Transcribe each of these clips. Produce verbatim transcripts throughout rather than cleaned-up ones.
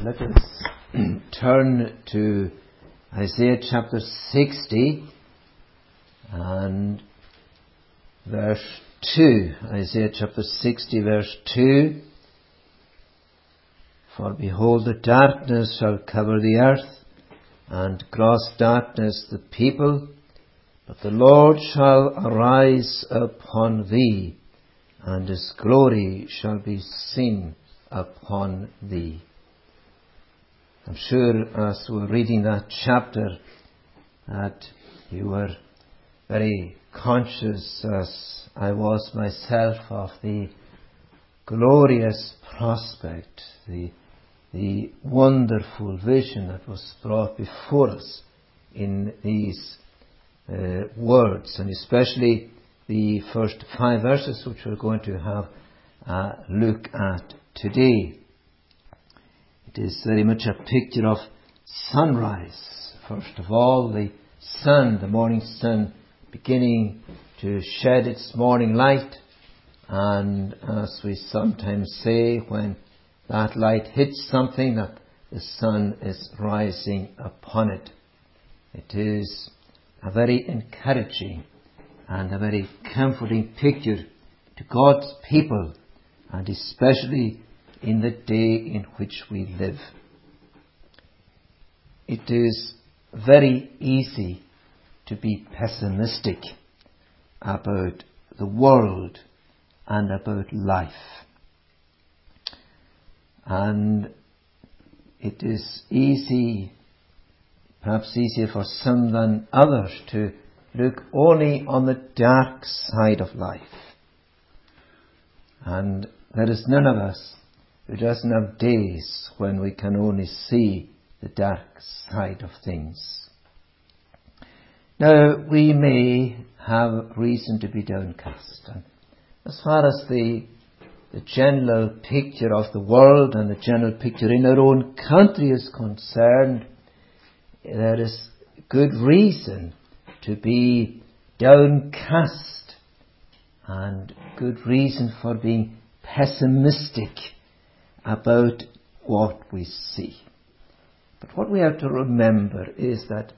Let us turn to Isaiah chapter sixty and verse two. Isaiah chapter sixty verse two. For behold, the darkness shall cover the earth, and gross darkness the people, but the Lord shall arise upon thee, and his glory shall be seen upon thee. I'm sure as we're reading that chapter that you were very conscious, as I was myself, of the glorious prospect, the, the wonderful vision that was brought before us in these uh, words, and especially the first five verses which we're going to have a look at today. It is very much a picture of sunrise. First of all, the sun, the morning sun, beginning to shed its morning light. And as we sometimes say, when that light hits something, that the sun is rising upon it. It is a very encouraging and a very comforting picture to God's people, and especially in the day in which we live. It is very easy to be pessimistic about the world and about life. And it is easy, perhaps easier for some than others, to look only on the dark side of life. And there is none of us who doesn't have days when we can only see the dark side of things. Now, we may have reason to be downcast. And as far as the, the general picture of the world and the general picture in our own country is concerned, there is good reason to be downcast and good reason for being pessimistic about what we see. But what we have to remember is that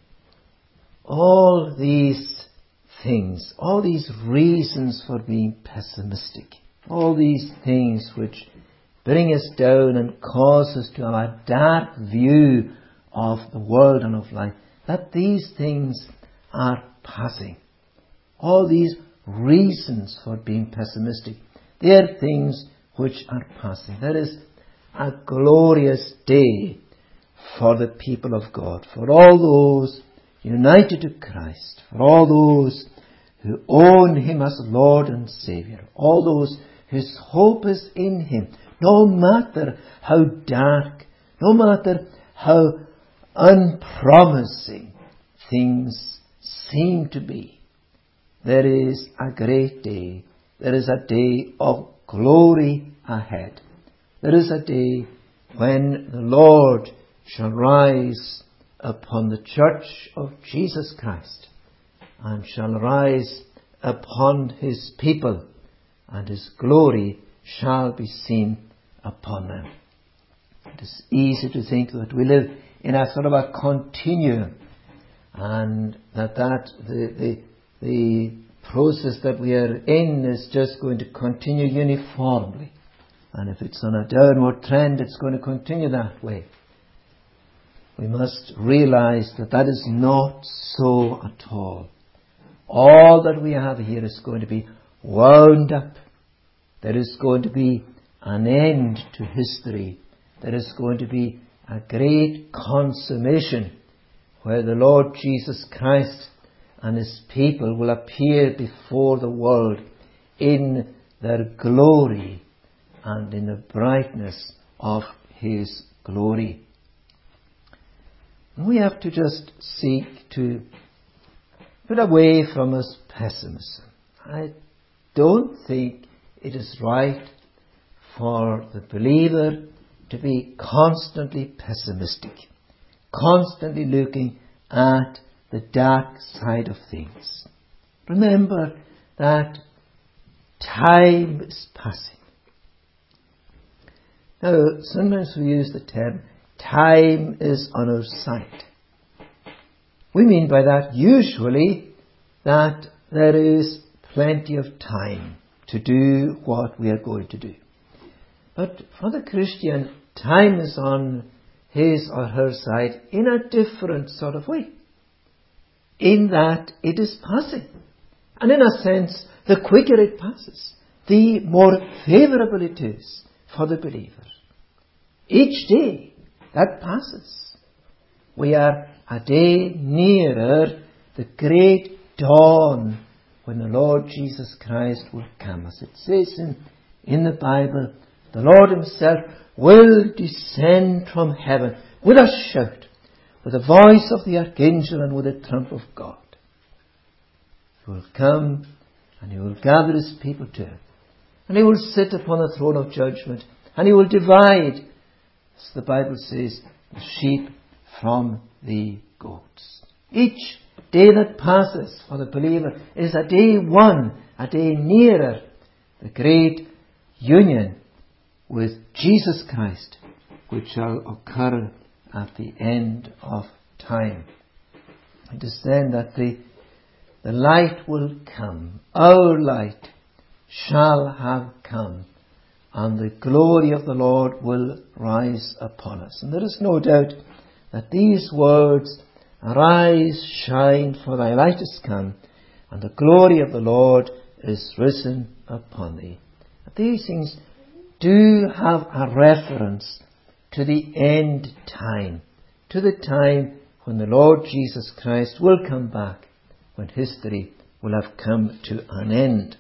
all these things, all these reasons for being pessimistic, all these things which bring us down and cause us to have a dark view of the world and of life, that these things are passing. All these reasons for being pessimistic, they are things which are passing. There is a glorious day for the people of God, for all those united to Christ, for all those who own Him as Lord and Saviour, all those whose hope is in Him, no matter how dark, no matter how unpromising things seem to be. There is a great day. There is a day of glory ahead. There is a day when the Lord shall rise upon the church of Jesus Christ, and shall rise upon His people, and His glory shall be seen upon them. It is easy to think that we live in a sort of a continuum, and that, that the, the, the process that we are in is just going to continue uniformly. And if it's on a downward trend, it's going to continue that way. We must realize that that is not so at all. All that we have here is going to be wound up. There is going to be an end to history. There is going to be a great consummation where the Lord Jesus Christ and His people will appear before the world in their glory and in the brightness of His glory. We have to just seek to put away from us pessimism. I don't think it is right for the believer to be constantly pessimistic, constantly looking at the dark side of things. Remember that time is passing. Now, sometimes we use the term, time is on our side. We mean by that usually that there is plenty of time to do what we are going to do. But for the Christian, time is on his or her side in a different sort of way. In that it is passing. And in a sense, the quicker it passes, the more favourable it is for the believer. Each day that passes, we are a day nearer the great dawn when the Lord Jesus Christ will come. As it says in, in the Bible, the Lord himself will descend from heaven with a shout, with the voice of the archangel and with the trump of God. He will come and he will gather his people to him. And he will sit upon the throne of judgment and he will divide, as the Bible says, the sheep from the goats. Each day that passes for the believer is a day one, a day nearer the great union with Jesus Christ, which shall occur at the end of time. It is then that the, the light will come. Our light shall have come, and the glory of the Lord will rise upon us. And there is no doubt that these words, arise, shine, for thy light is come, and the glory of the Lord is risen upon thee. These things do have a reference to the end time, to the time when the Lord Jesus Christ will come back, when history will have come to an end.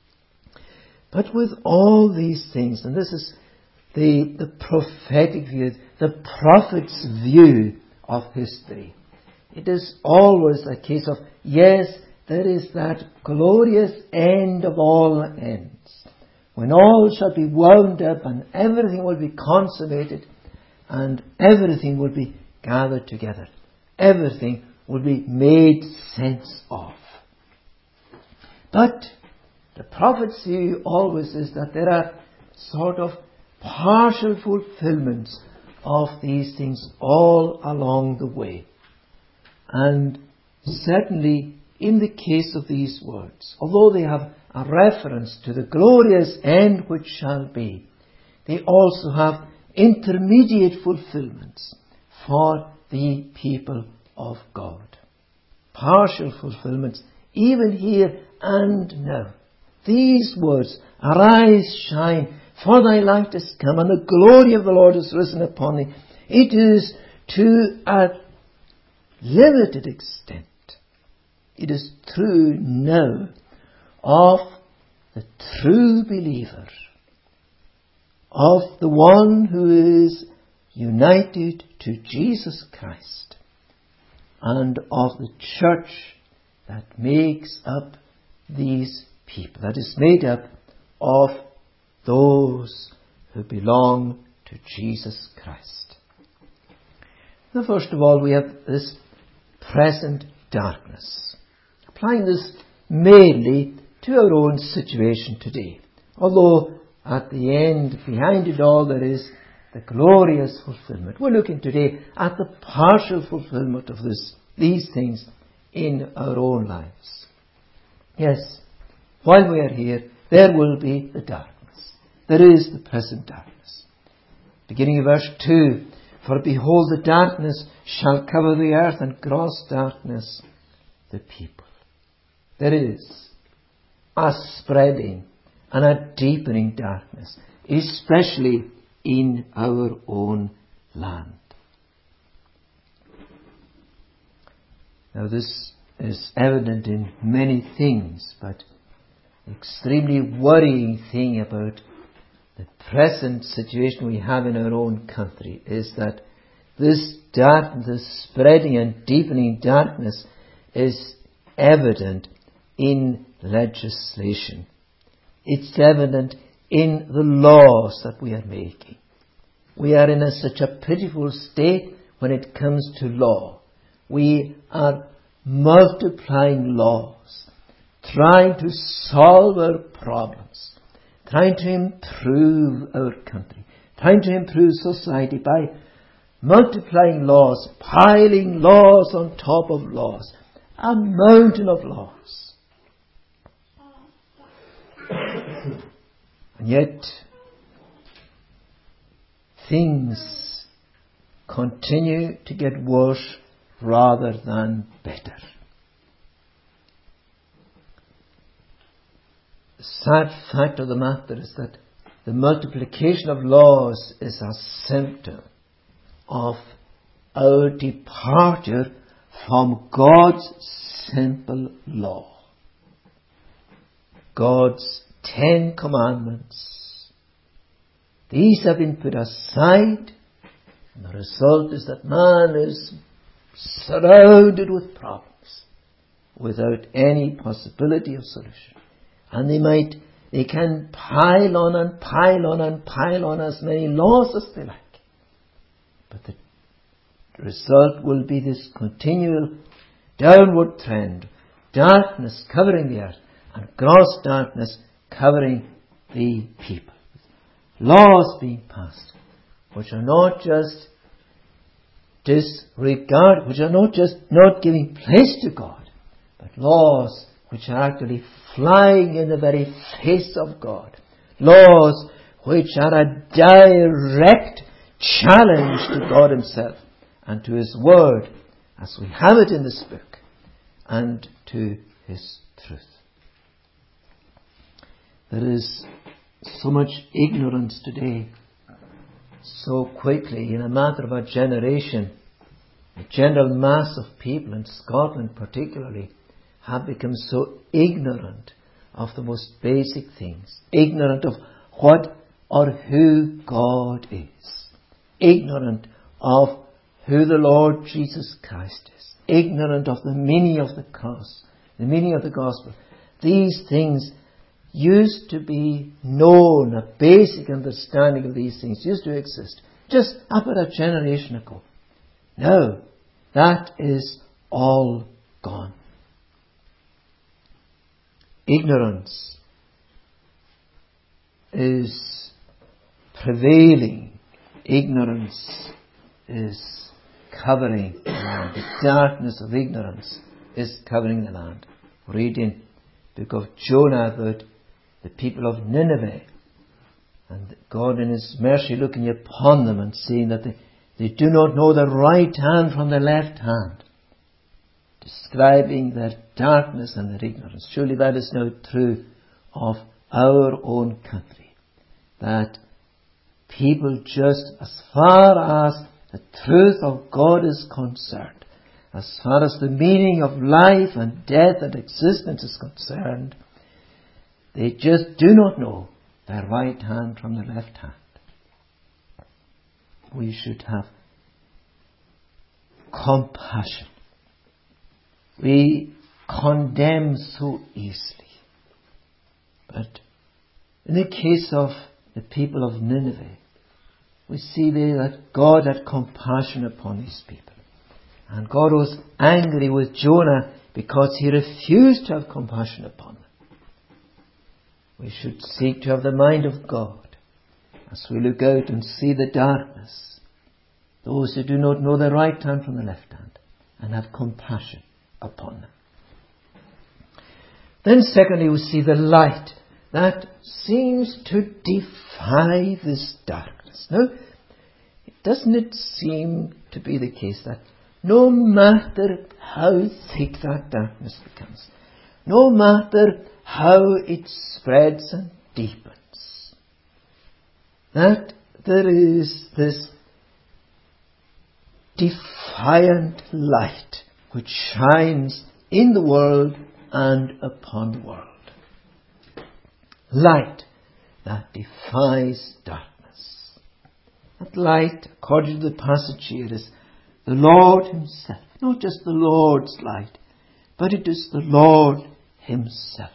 But with all these things, and this is the, the prophetic view, the prophet's view of history, it is always a case of, yes, there is that glorious end of all ends, when all shall be wound up and everything will be consummated and everything will be gathered together. Everything will be made sense of. But the prophet's view always is that there are sort of partial fulfillments of these things all along the way. And certainly in the case of these words, although they have a reference to the glorious end which shall be, they also have intermediate fulfillments for the people of God. Partial fulfillments, even here and now. These words, arise, shine, for thy light is come, and the glory of the Lord is risen upon thee. It is to a limited extent. It is true now of the true believer, of the one who is united to Jesus Christ, and of the church that makes up these people, that is made up of those who belong to Jesus Christ. Now, first of all, we have this present darkness. Applying this mainly to our own situation today. Although at the end, behind it all, there is the glorious fulfillment. We're looking today at the partial fulfillment of this, these things in our own lives. Yes, while we are here, there will be the darkness. There is the present darkness. Beginning of verse two, for behold, the darkness shall cover the earth, and gross darkness the people. There is a spreading and a deepening darkness, especially in our own land. Now, this is evident in many things, but the extremely worrying thing about the present situation we have in our own country is that this darkness, this spreading and deepening darkness, is evident in legislation. It's evident in the laws that we are making. We are in a, such a pitiful state when it comes to law. We are multiplying laws, trying to solve our problems, trying to improve our country, trying to improve society by multiplying laws, piling laws on top of laws, a mountain of laws. And yet, things continue to get worse rather than better. The sad fact of the matter is that the multiplication of laws is a symptom of our departure from God's simple law. God's Ten Commandments. These have been put aside, and the result is that man is surrounded with problems without any possibility of solution. And they might, they can pile on and pile on and pile on as many laws as they like. But the result will be this continual downward trend, darkness covering the earth, and gross darkness covering the people. Laws being passed, which are not just disregard, which are not just not giving place to God, but laws which are actually flying in the very face of God. Laws which are a direct challenge to God Himself and to His Word as we have it in this book, and to His truth. There is so much ignorance today, so quickly, in a matter of a generation. The general mass of people, in Scotland particularly, have become so ignorant of the most basic things, ignorant of what or who God is, ignorant of who the Lord Jesus Christ is, ignorant of the meaning of the cross, the meaning of the gospel. These things used to be known, a basic understanding of these things used to exist just about a generation ago. No, that is all gone. Ignorance is prevailing. Ignorance is covering the land. The darkness of ignorance is covering the land. Read in the book of Jonah about the people of Nineveh, and God in His mercy looking upon them and seeing that they, they do not know the right hand from the left hand, describing their darkness and their ignorance. Surely that is now true of our own country, that people, just as far as the truth of God is concerned, as far as the meaning of life and death and existence is concerned, they just do not know their right hand from the left hand. We should have compassion. We condemn so easily. But in the case of the people of Nineveh, we see there that God had compassion upon these people. And God was angry with Jonah because he refused to have compassion upon them. We should seek to have the mind of God as we look out and see the darkness, those who do not know the right hand from the left hand, and have compassion upon them. Then secondly, we see the light that seems to defy this darkness. Now, doesn't it seem to be the case that no matter how thick that darkness becomes, no matter how it spreads and deepens, that there is this defiant light which shines in the world and upon the world. Light that defies darkness. That light, according to the passage here, is the Lord Himself. Not just the Lord's light, but it is the Lord Himself.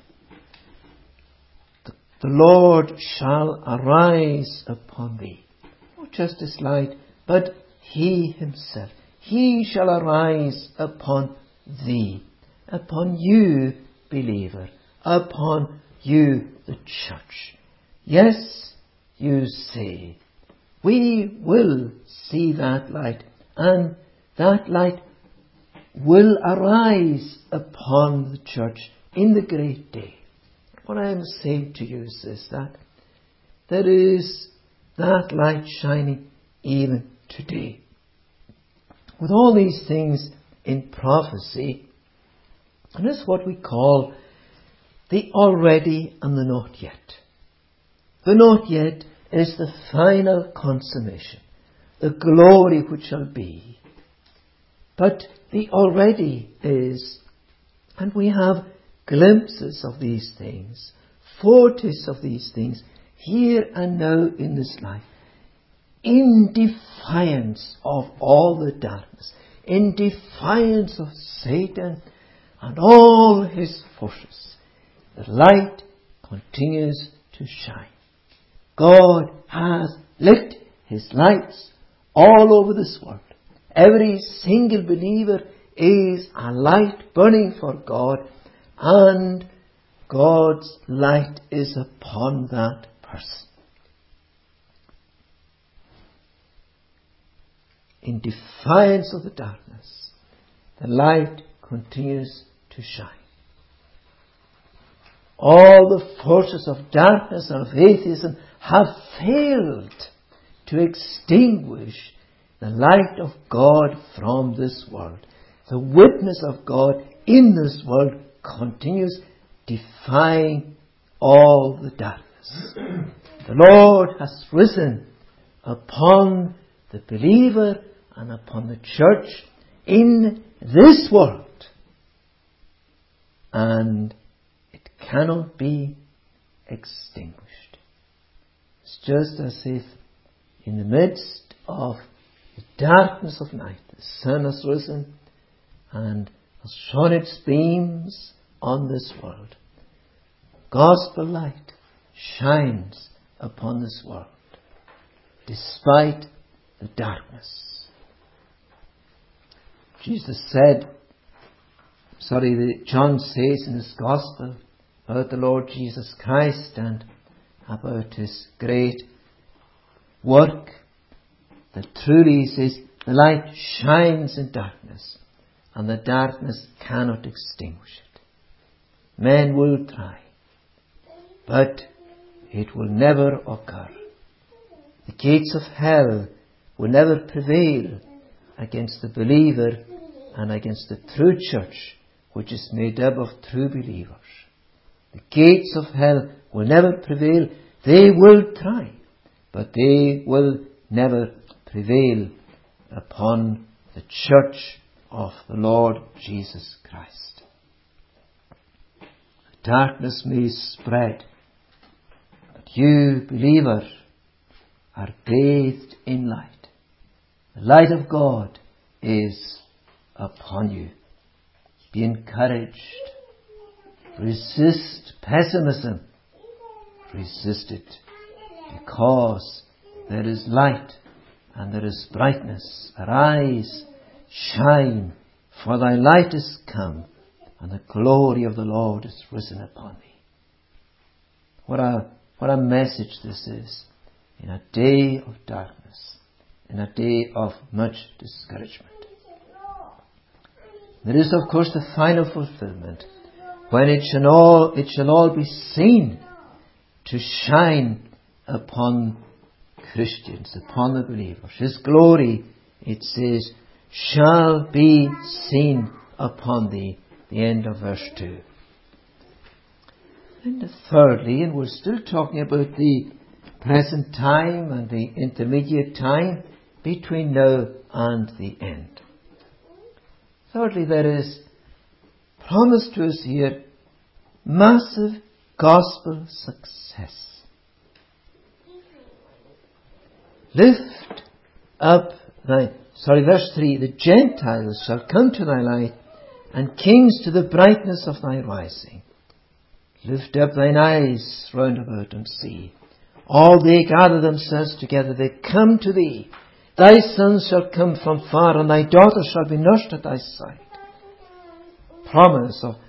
The, the Lord shall arise upon thee. Not just His light, but He Himself. He shall arise upon thee, upon you, believer, upon you, the church. Yes, you say, we will see that light, and that light will arise upon the church in the great day. What I am saying to you is this, that there is that light shining even today. With all these things in prophecy, and this is what we call the already and the not yet. The not yet is the final consummation, the glory which shall be. But the already is, and we have glimpses of these things, foretastes of these things, here and now in this life, in defiance of all the darkness, in defiance of Satan and all his forces. The light continues to shine. God has lit his lights all over this world. Every single believer is a light burning for God, and God's light is upon that person. In defiance of the darkness, the light continues to shine. All the forces of darkness and of atheism have failed to extinguish the light of God from this world. The witness of God in this world continues, defying all the darkness. The Lord has risen upon the believer and upon the church in this world, and it cannot be extinguished. It's just as if in the midst of the darkness of night, the sun has risen and has shone its beams on this world. Gospel light shines upon this world despite the darkness. Jesus said, sorry, the, John says in his Gospel about the Lord Jesus Christ and about his great work, that truly, he says, the light shines in darkness, and the darkness cannot extinguish it. Men will try, but it will never occur. The gates of hell will never prevail against the believer and against the true church, which is made up of true believers. The gates of hell will never prevail. They will try, but they will never prevail upon the church of the Lord Jesus Christ. Darkness may spread, but you, believer, are bathed in light. The light of God is upon you. Be encouraged. Resist pessimism. Resist it, because there is light and there is brightness. Arise, shine, for thy light is come, and the glory of the Lord is risen upon thee. What a, what a message this is in a day of darkness, in a day of much discouragement. There is, of course, the final fulfillment, when it shall all, it shall all be seen to shine upon Christians, upon the believers. His glory, it says, shall be seen upon thee. The end of verse two. And thirdly, and we're still talking about the present time and the intermediate time between now and the end. Thirdly, there is promised to us here massive gospel success. Lift up thy, sorry, verse three, the Gentiles shall come to thy light, and kings to the brightness of thy rising. Lift up thine eyes round about and see. All they gather themselves together, they come to thee. Thy sons shall come from far, and thy daughters shall be nursed at thy side. Promise of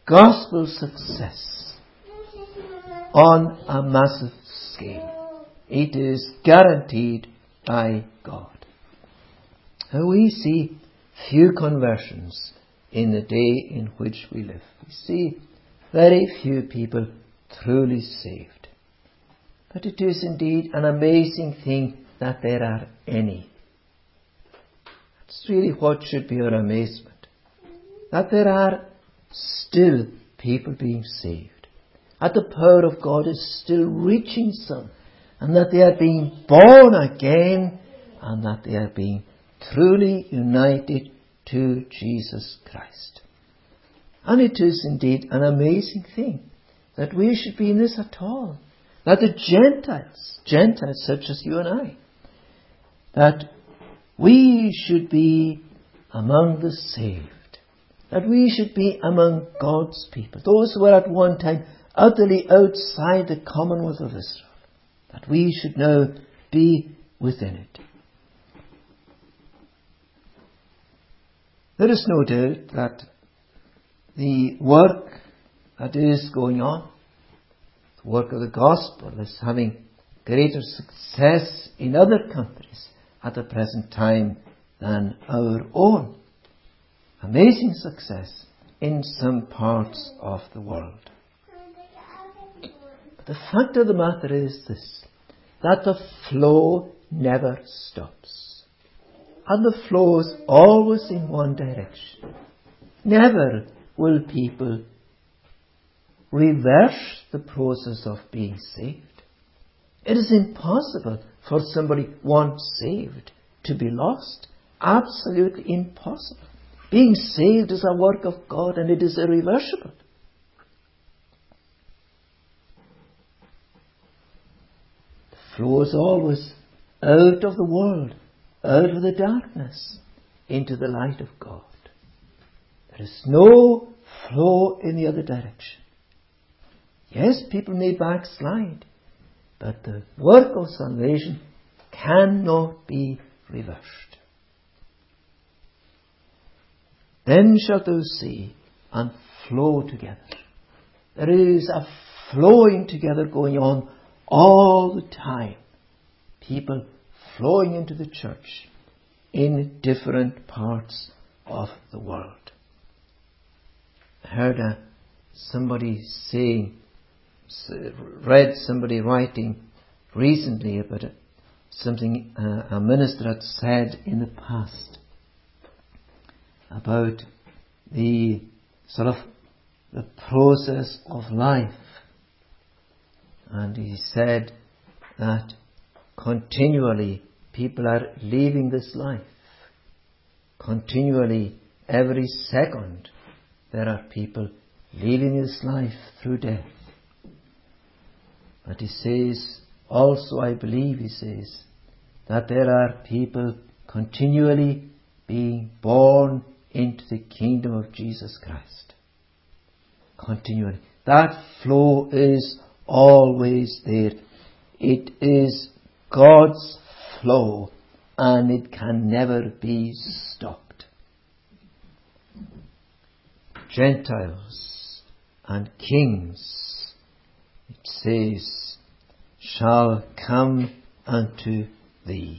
gospel success on a massive scale It is guaranteed by God. And we see few conversions in the day in which we live. We see very few people truly saved. But it is indeed an amazing thing that there are any. That's really what should be our amazement. That there are still people being saved. That the power of God is still reaching some. And that they are being born again. And that they are being truly united to Jesus Christ. And it is indeed an amazing thing that we should be in this at all. That the Gentiles, Gentiles such as you and I, that we should be among the saved. That we should be among God's people. Those who were at one time utterly outside the commonwealth of Israel. That we should now be within it. There is no doubt that the work that is going on, the work of the gospel, is having greater success in other countries at the present time than our own. Amazing success in some parts of the world. But the fact of the matter is this, that the flow never stops. And the flow is always in one direction. Never will people reverse the process of being saved. It is impossible for somebody once saved to be lost. Absolutely impossible. Being saved is a work of God and it is irreversible. The flow is always out of the world, out of the darkness, into the light of God. There is no flow in the other direction. Yes, people may backslide, but the work of salvation cannot be reversed. Then shalt thou see and flow together. There is a flowing together going on all the time. People flowing into the church in different parts of the world. I heard uh, somebody saying, read somebody writing recently about it, something uh, a minister had said in the past about the sort of the process of life. And he said that continually people are leaving this life. Continually, every second, there are people leaving this life through death. But he says, also I believe, he says, that there are people continually being born into the kingdom of Jesus Christ. Continually. That flow is always there. It is God's flow and it can never be stopped. Gentiles and kings, it says, shall come unto thee.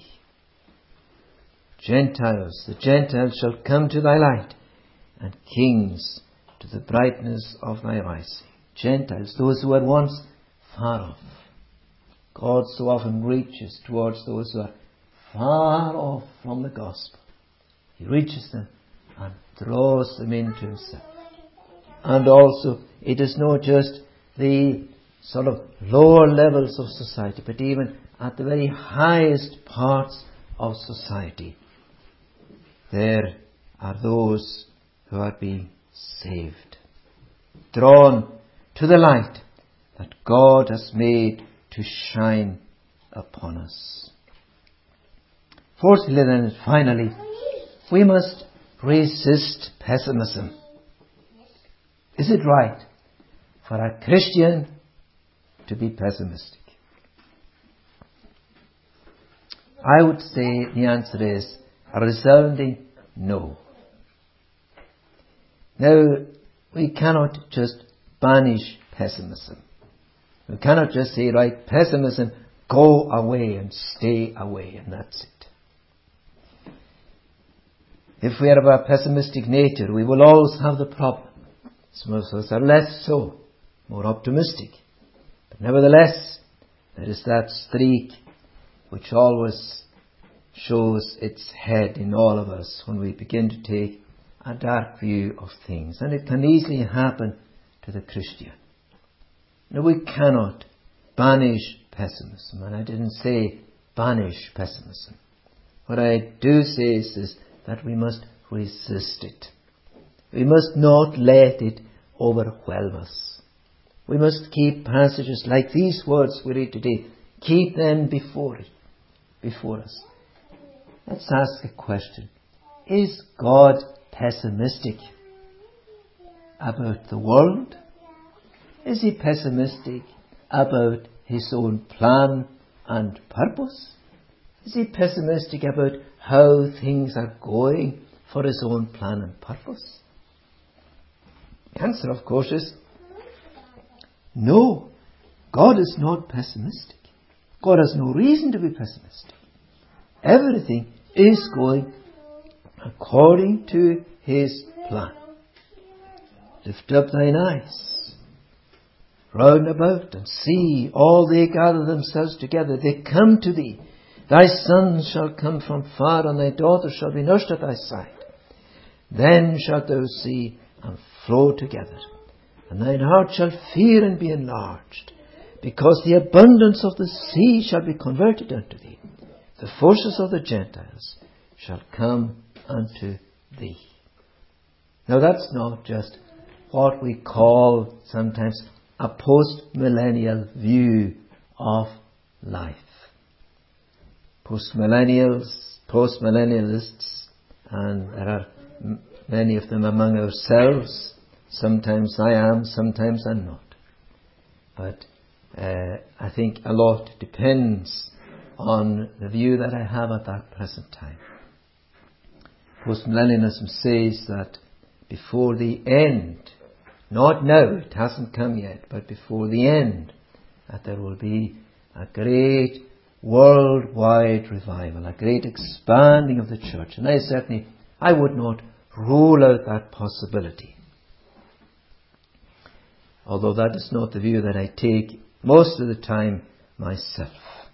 Gentiles, the Gentiles shall come to thy light, and kings to the brightness of thy rising. Gentiles, those who were once far off. God so often reaches towards those who are far off from the gospel. He reaches them and draws them into himself. And also, it is not just the sort of lower levels of society, but even at the very highest parts of society, there are those who are being saved, drawn to the light that God has made to shine upon us. Fourthly, then, and finally, we must resist pessimism. Is it right for a Christian to be pessimistic? I would say the answer is a resounding no. Now, we cannot just banish pessimism. We cannot just say, right, pessimism go away and stay away, and that's it. If we are of a pessimistic nature, we will always have the problem. Some of us are less so, more optimistic. But nevertheless, there is that streak which always shows its head in all of us when we begin to take a dark view of things. And it can easily happen to the Christian. Now, we cannot banish pessimism, and I didn't say banish pessimism. What I do say is, is that we must resist it. We must not let it overwhelm us. We must keep passages like these words we read today, keep them before it, before us. Let's ask a question. Is God pessimistic about the world? Is he pessimistic about his own plan and purpose? Is he pessimistic about how things are going for his own plan and purpose? The answer, of course, is no. God is not pessimistic. God has no reason to be pessimistic. Everything is going according to his plan. Lift up thine eyes round about and see, all they gather themselves together. They come to thee. Thy sons shall come from far, and thy daughters shall be nursed at thy side. Then shalt thou see and flow together, and thine heart shall fear and be enlarged, because the abundance of the sea shall be converted unto thee. The forces of the Gentiles shall come unto thee. Now, that's not just what we call sometimes a post-millennial view of life. Post-millennials, post-millennialists, and there are m- many of them among ourselves. Sometimes I am, sometimes I'm not. But uh, I think a lot depends on the view that I have at that present time. Postmillennialism says that before the end, not now, it hasn't come yet, but before the end, that there will be a great worldwide revival, a great expanding of the church. And I certainly, I would not rule out that possibility. Although that is not the view that I take most of the time myself.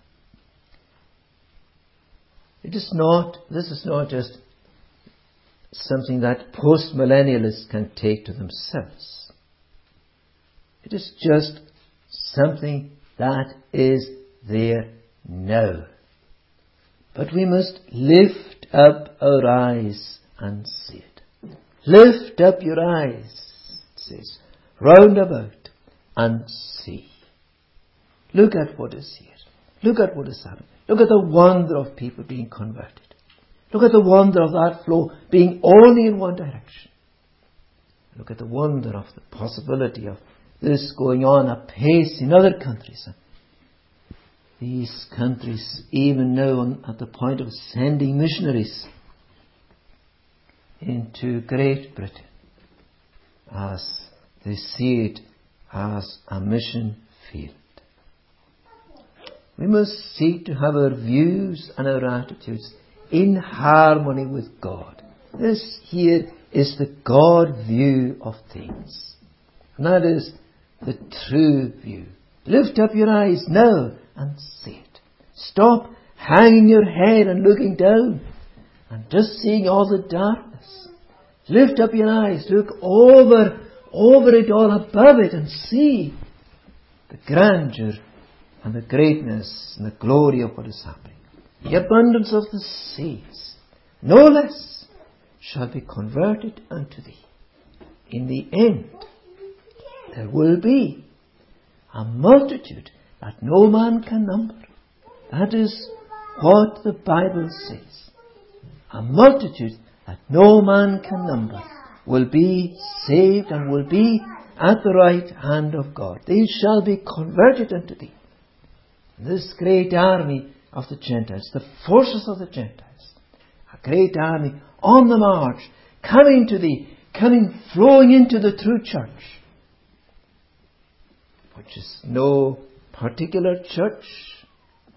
It is not, this is not just something that post-millennialists can take to themselves. It is just something that is there now. But we must lift up our eyes and see it. Lift up your eyes, it says, round about and see. Look at what is here. Look at what is happening. Look at the wonder of people being converted. Look at the wonder of that flow being only in one direction. Look at the wonder of the possibility of this going on apace in other countries. These countries even now at the point of sending missionaries into Great Britain as they see it as a mission field. We must seek to have our views and our attitudes in harmony with God. This here is the God view of things. And that is the true view. Lift up your eyes now and see it. Stop hanging your head and looking down and just seeing all the darkness. Lift up your eyes, look over, over it all, above it, and see the grandeur and the greatness and the glory of what is happening. The abundance of the seas, no less, shall be converted unto thee. In the end, there will be a multitude that no man can number. That is what the Bible says. A multitude that no man can number will be saved and will be at the right hand of God. They shall be converted unto thee. This great army of the Gentiles, the forces of the Gentiles, a great army on the march, coming to thee, coming, flowing into the true church, which is no particular church,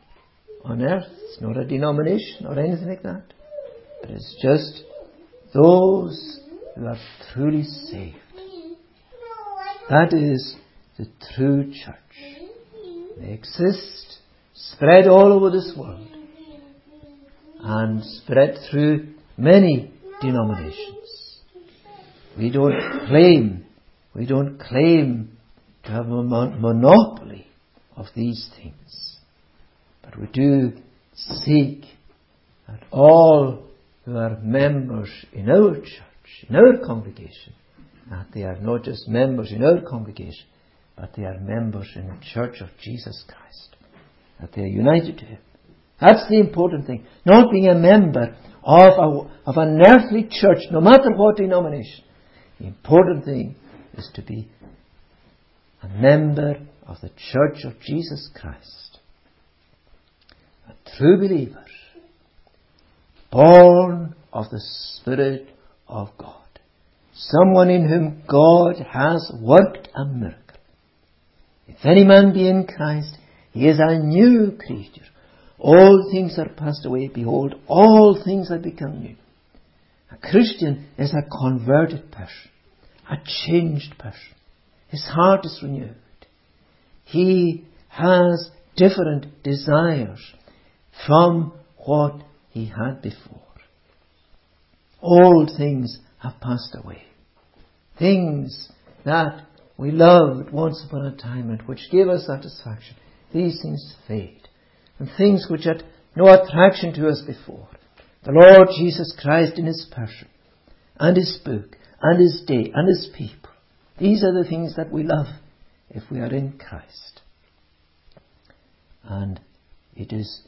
on earth. It's not a denomination or anything like that. But it's just those who are truly saved. That is the true church. They exist, spread all over this world, and spread through many denominations. We don't claim, we don't claim to have a mon- monopoly of these things. But we do seek that all who are members in our church, in our congregation, that they are not just members in our congregation, but they are members in the church of Jesus Christ. That they are united to Him. That's the important thing. Not being a member of, a, of an earthly church, no matter what denomination. The important thing is to be a member of the church of Jesus Christ. A true believer, born of the Spirit of God. Someone in whom God has worked a miracle. If any man be in Christ, he is a new creature. All things are passed away. Behold, all things have become new. A Christian is a converted person, a changed person. His heart is renewed. He has different desires from what he had before. All things have passed away. Things that we loved once upon a time and which gave us satisfaction, these things fade. And things which had no attraction to us before, the Lord Jesus Christ in His person, and His book, and His day, and His people, these are the things that we love if we are in Christ. And it is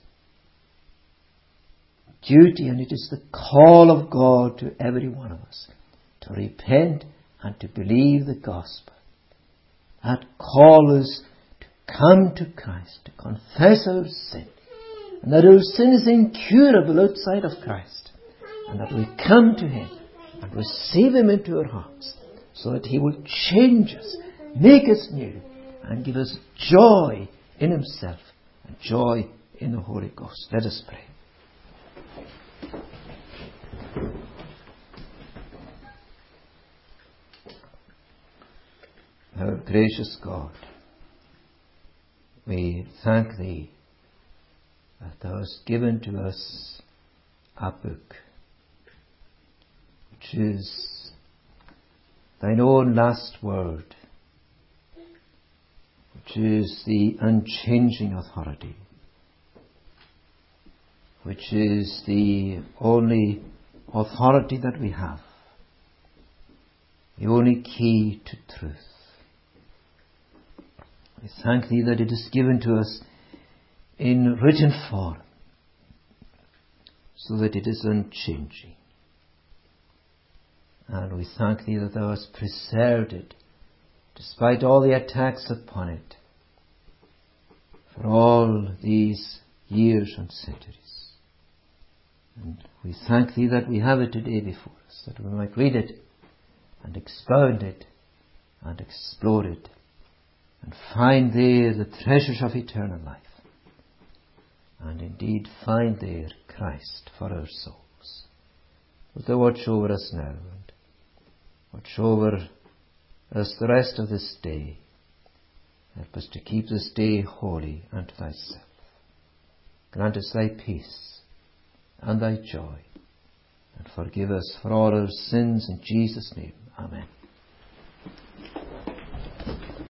duty and it is the call of God to every one of us to repent and to believe the gospel. That call is to come to Christ, to confess our sin, and that our sin is incurable outside of Christ, and that we come to Him and receive Him into our hearts, so that He will change us, make us new, and give us joy in Himself, and joy in the Holy Ghost. Let us pray. Our gracious God, we thank Thee that Thou hast given to us a book which is Thine own last word, which is the unchanging authority, which is the only authority that we have, the only key to truth. We thank Thee that it is given to us in written form, so that it is unchanging. And we thank Thee that Thou hast preserved it, despite all the attacks upon it, for all these years and centuries. And we thank Thee that we have it today before us, that we might read it and expound it and explore it, and find there the treasures of eternal life, and indeed find there Christ for our souls. Wilt Thou watch over us now, and watch over us the rest of this day. Help us to keep this day holy unto Thyself. Grant us Thy peace and Thy joy, and forgive us for all our sins in Jesus' name. Amen.